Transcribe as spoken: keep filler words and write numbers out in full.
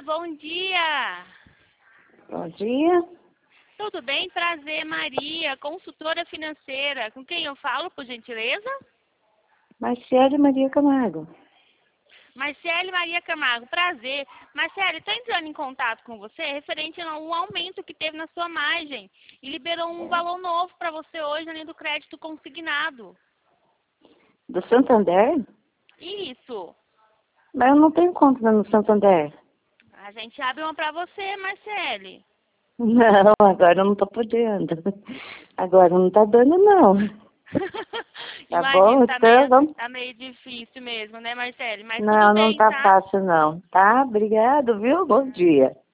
bom dia. Bom dia. Tudo bem? Prazer, Maria, consultora financeira. Com quem eu falo, por gentileza? Marcele Maria Camargo. Marcele Maria Camargo, prazer. Marcele, estou entrando em contato com você referente ao aumento que teve na sua margem e liberou um valor novo para você hoje na linha do crédito consignado. Do Santander? Isso. Mas eu não tenho conta no Santander. A gente abre uma para você, Marcele. Não, agora eu não tô podendo. Agora não tá dando, não. Tá Imagino, bom? tá Então, meio, vamos... tá meio difícil mesmo, né, Marcele? Mas tudo Não, não bem, tá tá? fácil, não. Tá? Obrigado, viu? Bom dia.